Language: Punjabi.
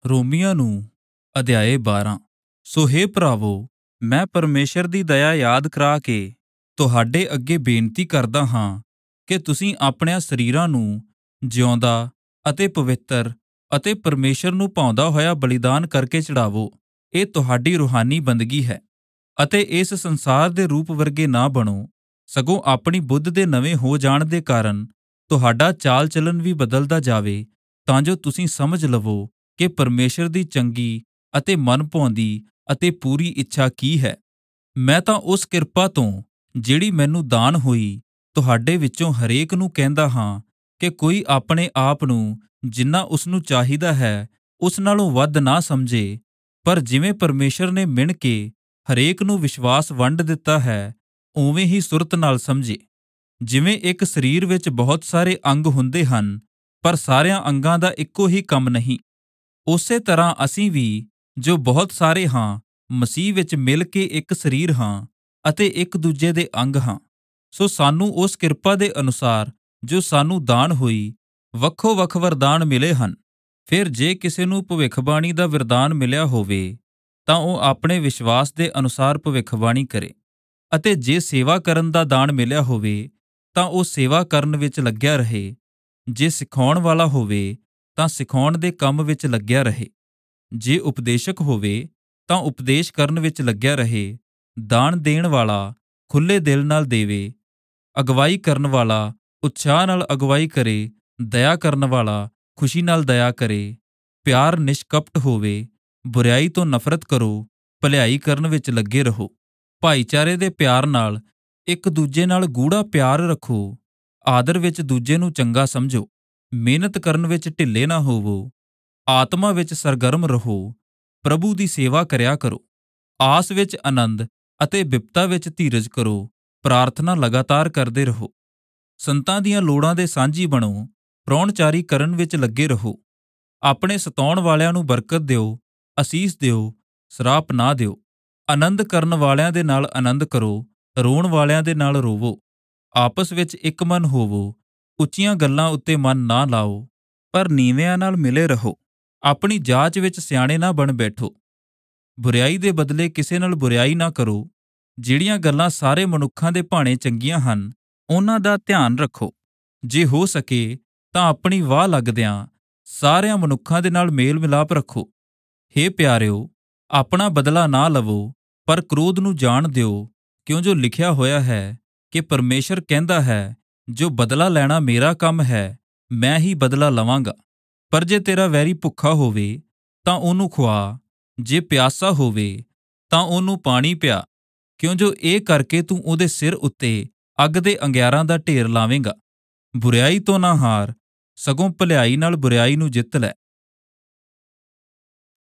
ਰੋਮੀਆਂ ਨੂੰ ਅਧਿਆਏ 12। ਸੋ ਹੇ ਭਰਾਵੋ, ਮੈਂ ਪਰਮੇਸ਼ਰ ਦੀ ਦਇਆ ਯਾਦ ਕਰਾ ਕੇ ਤੁਹਾਡੇ ਅੱਗੇ ਬੇਨਤੀ ਕਰਦਾ ਹਾਂ ਕਿ ਤੁਸੀਂ ਆਪਣਿਆਂ ਸਰੀਰਾਂ ਨੂੰ ਜਿਉਂਦਾ ਅਤੇ ਪਵਿੱਤਰ ਅਤੇ ਪਰਮੇਸ਼ਰ ਨੂੰ ਭਾਉਂਦਾ ਹੋਇਆ ਬਲੀਦਾਨ ਕਰਕੇ ਚੜਾਵੋ। ਇਹ ਤੁਹਾਡੀ ਰੂਹਾਨੀ ਬੰਦਗੀ ਹੈ। ਅਤੇ ਇਸ ਸੰਸਾਰ ਦੇ ਰੂਪ ਵਰਗੇ ਨਾ ਬਣੋ, ਸਗੋਂ ਆਪਣੀ ਬੁੱਧ ਦੇ ਨਵੇਂ ਹੋ ਜਾਣ ਦੇ ਕਾਰਨ ਤੁਹਾਡਾ ਚਾਲ ਚਲਨ ਵੀ ਬਦਲਦਾ ਜਾਵੇ, ਤਾਂ ਜੋ ਤੁਸੀਂ ਸਮਝ ਲਵੋ ਕਿ ਪਰਮੇਸ਼ਰ ਦੀ ਚੰਗੀ ਅਤੇ ਮਨ ਭਾਉਂਦੀ ਅਤੇ ਪੂਰੀ ਇੱਛਾ ਕੀ ਹੈ। ਮੈਂ ਤਾਂ ਉਸ ਕਿਰਪਾ ਤੋਂ ਜਿਹੜੀ ਮੈਨੂੰ ਦਾਨ ਹੋਈ ਤੁਹਾਡੇ ਵਿੱਚੋਂ ਹਰੇਕ ਨੂੰ ਕਹਿੰਦਾ ਹਾਂ ਕਿ ਕੋਈ ਆਪਣੇ ਆਪ ਨੂੰ ਜਿੰਨਾ ਉਸਨੂੰ ਚਾਹੀਦਾ ਹੈ ਉਸ ਨਾਲੋਂ ਵੱਧ ਨਾ ਸਮਝੇ, ਪਰ ਜਿਵੇਂ ਪਰਮੇਸ਼ਰ ਨੇ ਮਿਣ ਕੇ ਹਰੇਕ ਨੂੰ ਵਿਸ਼ਵਾਸ ਵੰਡ ਦਿੱਤਾ ਹੈ, ਉਵੇਂ ਹੀ ਸੁਰਤ ਨਾਲ ਸਮਝੇ। ਜਿਵੇਂ ਇੱਕ ਸਰੀਰ ਵਿੱਚ ਬਹੁਤ ਸਾਰੇ ਅੰਗ ਹੁੰਦੇ ਹਨ, ਪਰ ਸਾਰਿਆਂ ਅੰਗਾਂ ਦਾ ਇੱਕੋ ਹੀ ਕੰਮ ਨਹੀਂ, ਉਸੇ ਤਰ੍ਹਾਂ ਅਸੀਂ ਵੀ ਜੋ ਬਹੁਤ ਸਾਰੇ ਹਾਂ, ਮਸੀਹ ਵਿੱਚ ਮਿਲ ਕੇ ਇੱਕ ਸਰੀਰ ਹਾਂ ਅਤੇ ਇੱਕ ਦੂਜੇ ਦੇ ਅੰਗ ਹਾਂ। ਸੋ ਸਾਨੂੰ ਉਸ ਕਿਰਪਾ ਦੇ ਅਨੁਸਾਰ ਜੋ ਸਾਨੂੰ ਦਾਨ ਹੋਈ ਵੱਖੋ-ਵੱਖ ਵਰਦਾਨ ਮਿਲੇ ਹਨ। ਫਿਰ ਜੇ ਕਿਸੇ ਨੂੰ ਭਵਿੱਖਬਾਣੀ ਦਾ ਵਰਦਾਨ ਮਿਲਿਆ ਹੋਵੇ ਤਾਂ ਉਹ ਆਪਣੇ ਵਿਸ਼ਵਾਸ ਦੇ ਅਨੁਸਾਰ ਭਵਿੱਖਬਾਣੀ ਕਰੇ, ਅਤੇ ਜੇ ਸੇਵਾ ਕਰਨ ਦਾ ਦਾਨ ਮਿਲਿਆ ਹੋਵੇ ਤਾਂ ਉਹ ਸੇਵਾ ਕਰਨ ਵਿੱਚ ਲੱਗਿਆ ਰਹੇ। ਜੇ ਸਿਖਾਉਣ ਵਾਲਾ ਹੋਵੇ ਤਾਂ ਸਿਖਾਉਣ ਦੇ ਕੰਮ ਵਿੱਚ ਲੱਗਿਆ ਰਹੇ। ਜੇ ਉਪਦੇਸ਼ਕ ਹੋਵੇ ਤਾਂ ਉਪਦੇਸ਼ ਕਰਨ ਵਿੱਚ ਲੱਗਿਆ ਰਹੇ। ਦਾਨ ਦੇਣ ਵਾਲਾ ਖੁੱਲੇ ਦਿਲ ਨਾਲ ਦੇਵੇ, ਅਗਵਾਈ ਕਰਨ ਵਾਲਾ ਉਤਸ਼ਾਹ ਨਾਲ ਅਗਵਾਈ ਕਰੇ, ਦਇਆ ਕਰਨ ਵਾਲਾ ਖੁਸ਼ੀ ਨਾਲ ਦਇਆ ਕਰੇ। ਪਿਆਰ ਨਿਸ਼ਕਪਟ ਹੋਵੇ, ਬੁਰਾਈ ਤੋਂ ਨਫ਼ਰਤ ਕਰੋ, ਭਲਾਈ ਕਰਨ ਵਿੱਚ ਲੱਗੇ ਰਹੋ। ਭਾਈਚਾਰੇ ਦੇ ਪਿਆਰ ਨਾਲ ਇੱਕ ਦੂਜੇ ਨਾਲ ਗੂੜਾ ਪਿਆਰ ਰੱਖੋ। ਆਦਰ ਵਿੱਚ ਦੂਜੇ ਨੂੰ ਚੰਗਾ ਸਮਝੋ। ਮਿਹਨਤ ਕਰਨ ਵਿੱਚ ਢਿੱਲੇ ਨਾ ਹੋਵੋ। ਆਤਮਾ ਵਿੱਚ ਸਰਗਰਮ ਰਹੋ। ਪ੍ਰਭੂ ਦੀ ਸੇਵਾ ਕਰਿਆ ਕਰੋ। ਆਸ ਵਿੱਚ ਆਨੰਦ ਅਤੇ ਬਿਪਤਾ ਵਿੱਚ ਧੀਰਜ ਕਰੋ। ਪ੍ਰਾਰਥਨਾ ਲਗਾਤਾਰ ਕਰਦੇ ਰਹੋ। ਸੰਤਾਂ ਦੀਆਂ ਲੋੜਾਂ ਦੇ ਸਾਂਝੀ ਬਣੋ। ਪ੍ਰਾਹੁਣਚਾਰੀ ਕਰਨ ਵਿੱਚ ਲੱਗੇ ਰਹੋ। ਆਪਣੇ ਸਤਾਉਣ ਵਾਲਿਆਂ ਨੂੰ ਬਰਕਤ ਦਿਓ, ਅਸੀਸ ਦਿਓ, ਸਰਾਪ ਨਾ ਦਿਓ। ਆਨੰਦ ਕਰਨ ਵਾਲਿਆਂ ਦੇ ਨਾਲ ਆਨੰਦ ਕਰੋ, ਰੋਣ ਵਾਲਿਆਂ ਦੇ ਨਾਲ ਰੋਵੋ। ਆਪਸ ਵਿੱਚ ਇੱਕ ਮਨ ਹੋਵੋ। ਉੱਚੀਆਂ ਗੱਲਾਂ ਉੱਤੇ ਮਨ ਨਾ ਲਾਓ, ਪਰ ਨੀਵਿਆਂ ਨਾਲ ਮਿਲੇ ਰਹੋ। ਆਪਣੀ ਜਾਚ ਵਿੱਚ ਸਿਆਣੇ ਨਾ ਬਣ ਬੈਠੋ। ਬੁਰਾਈ ਦੇ ਬਦਲੇ ਕਿਸੇ ਨਾਲ ਬੁਰਾਈ ਨਾ ਕਰੋ। ਜਿਹੜੀਆਂ ਗੱਲਾਂ ਸਾਰੇ ਮਨੁੱਖਾਂ ਦੇ ਭਾਣੇ ਚੰਗੀਆਂ ਹਨ, ਉਹਨਾਂ ਦਾ ਧਿਆਨ ਰੱਖੋ। ਜੇ ਹੋ ਸਕੇ ਤਾਂ ਆਪਣੀ ਵਾਹ ਲੱਗਦਿਆਂ ਸਾਰਿਆਂ ਮਨੁੱਖਾਂ ਦੇ ਨਾਲ ਮੇਲ ਮਿਲਾਪ ਰੱਖੋ। ਹੇ ਪਿਆਰਿਓ, ਆਪਣਾ ਬਦਲਾ ਨਾ ਲਵੋ, ਪਰ ਕ੍ਰੋਧ ਨੂੰ ਜਾਣ ਦਿਓ, ਕਿਉਂ ਜੋ ਲਿਖਿਆ ਹੋਇਆ ਹੈ ਕਿ ਪਰਮੇਸ਼ਰ ਕਹਿੰਦਾ ਹੈ, ਜੋ ਬਦਲਾ ਲੈਣਾ ਮੇਰਾ ਕੰਮ ਹੈ, ਮੈਂ ਹੀ ਬਦਲਾ ਲਵਾਂਗਾ। ਪਰ ਜੇ ਤੇਰਾ ਵੈਰੀ ਭੁੱਖਾ ਹੋਵੇ ਤਾਂ ਉਹਨੂੰ ਖੁਆ, ਜੇ ਪਿਆਸਾ ਹੋਵੇ ਤਾਂ ਉਹਨੂੰ ਪਾਣੀ ਪਿਆ, ਕਿਉਂ ਜੋ ਇਹ ਕਰਕੇ ਤੂੰ ਉਹਦੇ ਸਿਰ ਉੱਤੇ ਅੱਗ ਦੇ ਅੰਗਿਆਰਾਂ ਦਾ ਢੇਰ ਲਾਵੇਂਗਾ। ਬੁਰਾਈ ਤੋਂ ਨਾ ਹਾਰ, ਸਗੋਂ ਭਲਾਈ ਨਾਲ ਬੁਰਾਈ ਨੂੰ ਜਿੱਤ ਲੈ।